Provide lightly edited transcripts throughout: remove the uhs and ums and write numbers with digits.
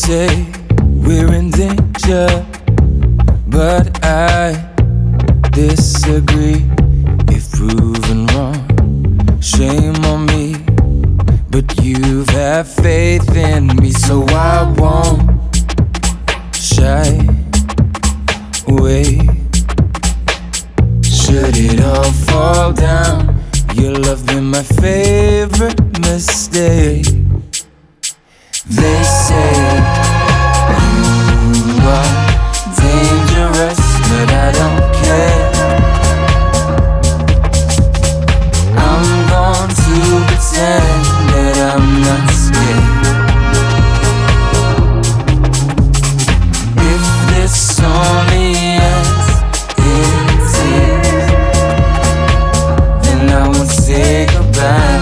say we're in danger, but I disagree. If proven wrong, shame on me, but you've had faith in me, so I won't shy away. Should it all fall down, your love been my favorite mistake. They say you are dangerous, but I don't care. I'm going to pretend that I'm not scared. If this only ends in tears, then I won't say goodbye.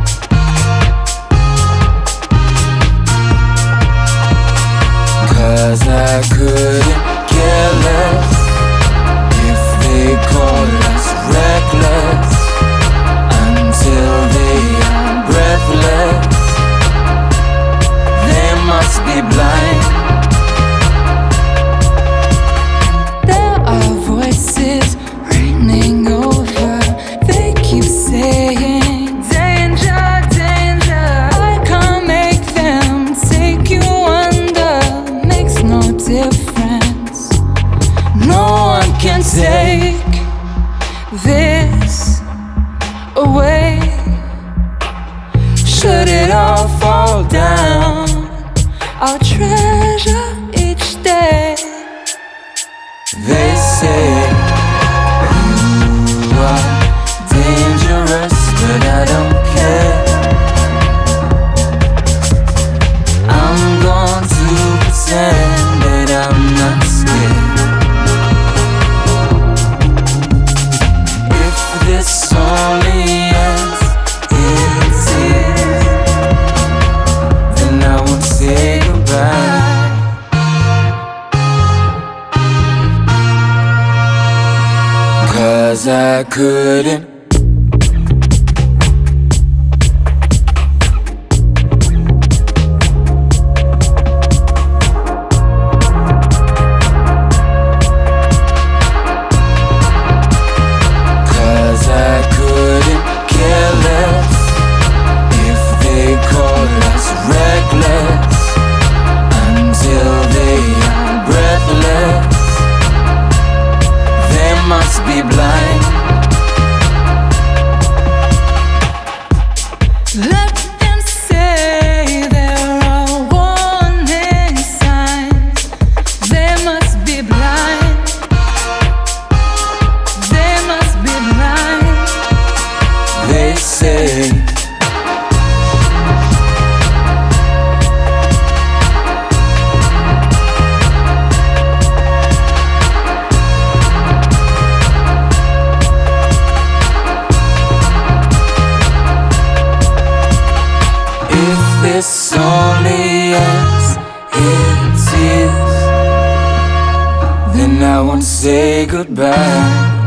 'Cause I couldn't care less if they call us reckless until they are breathless. They must be blind. There are voices raining over. They keep saying danger, danger. I can't make them take you under. Makes no difference. No one can take this away. Should it all fall down, I'll treasure each day. They say you are dangerous, but I don't care. I'm going to pretend that I'm not scared. If this only ends in tears, then I won't say goodbye. 'Cause I couldn't. Care less if they call us reckless until they are breathless. They must be blind. Let them say there are warning signs. They must be blind. They must be blind. They say if this only ends in tears, then I won't say goodbye.